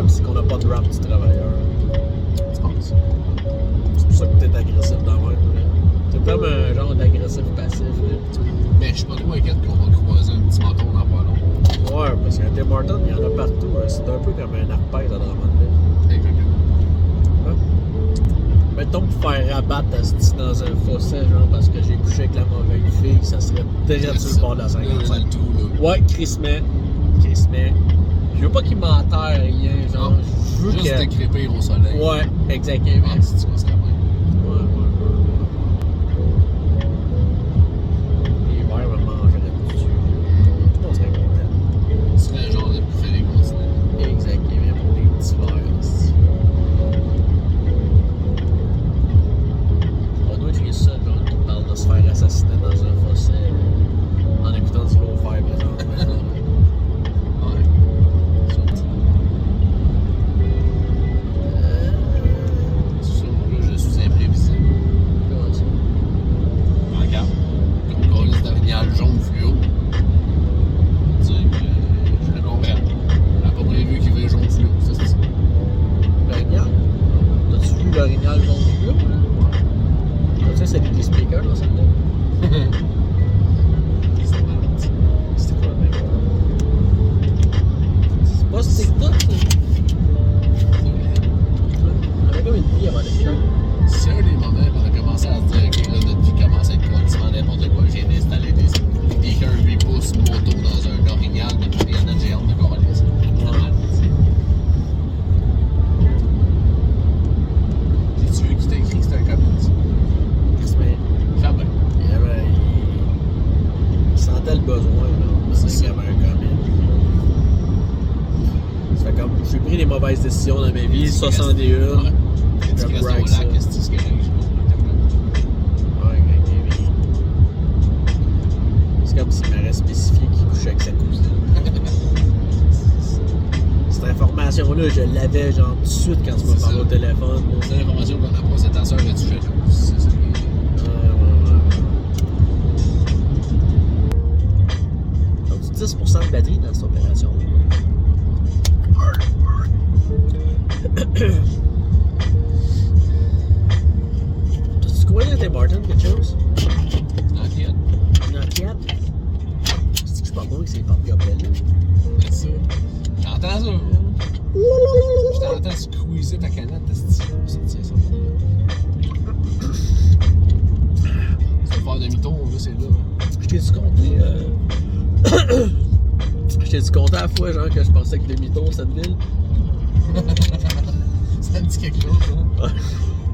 comme si on n'a pas de rap du travailleur. Tu penses? C'est pour ça que t'es agressif dans le même. T'es comme un genre d'agressif passif. Là. Mais je suis pas trop inquiète qu'on va croiser un petit menton dans pas long. Ouais, parce qu'un Tim Hortons, il y en a partout. Hein. C'est un peu comme un arpège à Drummondville. Exactement. Hein? Mettons pour faire rabattre dans un fossé, genre parce que j'ai couché avec la mauvaise fille, ça serait direct sur le bord de la 55. Le tout, là. Ouais, crissement. Je veux pas qu'il m'enterre rien, genre. Non, Je veux juste que... décrépir au soleil. Ouais, exactement. Ah, si tu vois, ça serait bien. Ouais. L'hiver va manger là-dessus. Tout le monde serait content. Ce serait un genre de buffet continent. Exactement, pour les petits verres aussi. On doit écrire ça, genre, qui parle de se faire assassiner dans un fossé en écoutant du low faire, par exemple. Ouais. Sur là, je suis imprévisible. Comment ça? Regarde. Comme colis d'orignal jaune fluo. Dire que je le comprends. On n'a pas prévu qu'il veuille jaune fluo, ça c'est ça. L'orignal? T'as-tu vu l'orignal jaune fluo? Tu sais, c'est des speakers dans cette tête. C'était malade. C'était quoi, mec? C'est pas ce TikTok, ça? On avait comme une vie avant l'épisode. C'est un des moments où on a commencé à se dire que là, notre vie commence à être complètement n'importe quoi. J'ai installé des speakers 8 pouces moto dans un orignal de Mariana géante de Coralis. J'ai-tu vu qui t'a écrit que c'était un Cummins? Mais Jamais. il sentait le besoin, là. C'est C'est ça. comme un comique. Ça fait comme, j'ai pris des mauvaises décisions dans ma vie, 61. Ouais. Tu Je restes au brag ça. lac, qu'est-ce que c'est correct? Ouais, ok. C'est comme s'il m'aurait spécifié qu'il couchait avec sa cousine. Cette information-là, je l'avais genre tout de suite quand tu m'as C'est parlé ça. au téléphone. Là. C'est l'information qu'on n'a pas, c'est ta soeur et tu fais tout. C'est ça qui est. Ouais. Donc, 10% de batterie dans cette opération. T'as-tu croyé à Tim Hortons quelque chose? T'inquiète. Not yet. C'est que je parle pas que c'est pas plus appelé. C'est ça. J'entends ça. Je t'entends squeezer ta canette de style pour sortir ça. Tu vas faire demi-tour, là, c'est là. Je t'ai-tu compté, je t'ai-tu compté à la fois, genre, que je pensais que demi-tour, cette ville? Ça me dit quelque chose, hein?